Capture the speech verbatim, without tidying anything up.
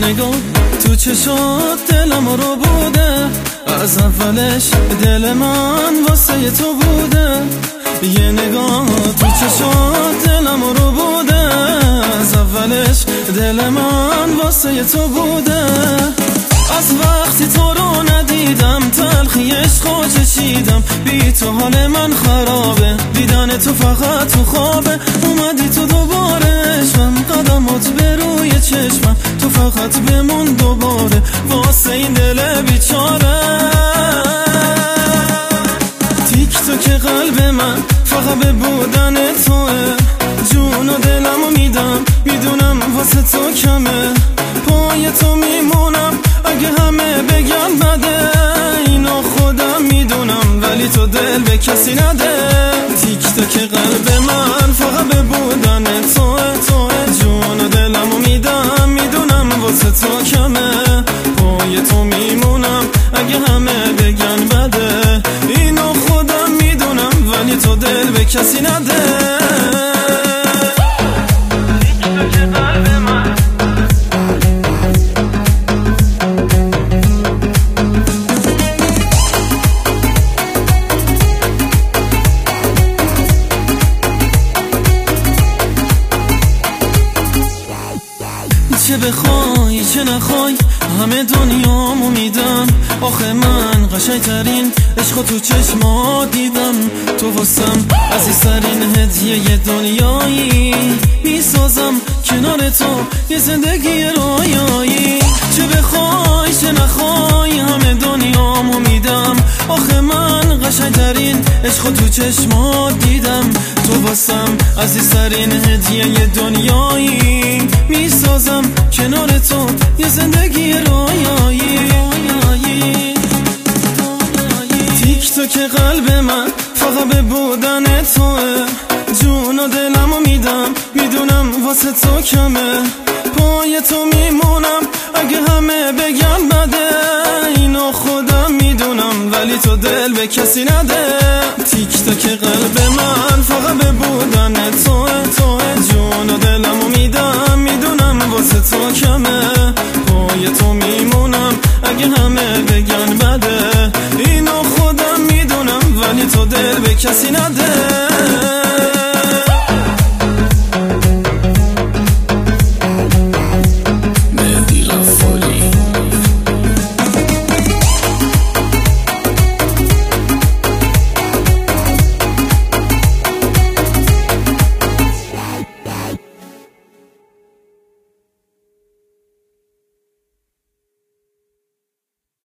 نگاه تو چشات دلم رو بوده، از اولش دل من واسه تو بوده. یه نگاه تو چشات دلم رو بوده، از اولش دل من واسه تو بوده. از وقتی تو رو ندیدم تلخی عشقو چشیدم، بی تو حال من خرابه، دیدن تو فقط تو خوابه. اومدی تو دوباره عشقم، قدمات به روی چشمم، تو فقط بمون دوباره واسه این دل بیچاره. تیک تو که قلب من فقط به بودن توه، جون و دلمو میدم میدونم واسه تو کمه. پای تو میمونم اگه همه بگم بده، اینو خودم میدونم ولی تو دل به کسی نده. تیک تو که قلب من فقط به بودن توه، توه جون و دلمو میدم میدونم واسه تو کمه. پای تو میمونم اگه همه بگن بده، اینو خودم میدونم ولی تو دل به کسی نده. چه بخوای چه نخوای همه دنیامو میدم. آخه من قشنگترین عشق تو چشمات دیدم، تو واسم عزیزترین هدیه دنیایی. میسازم کنار تو یه زندگی رویایی. چه بخوای چه نخوای همه دنیامو میدم. آخه من قشنگترین عشق تو چشمات دیدم، تو واسم عزیزترین هدیه دنیایی. میسازم کنار تو یه زندگی رویایی. تیک تو که قلب من فقط به بودن توه، جون و دلمو میدم میدونم واسه تو کمه. پای تو میمونم اگه همه بگم بده، اینو خودم میدونم ولی تو دل به کسی نده. تیک تو که قلب من فقط به بودن توه، توه جون و دلمو میدم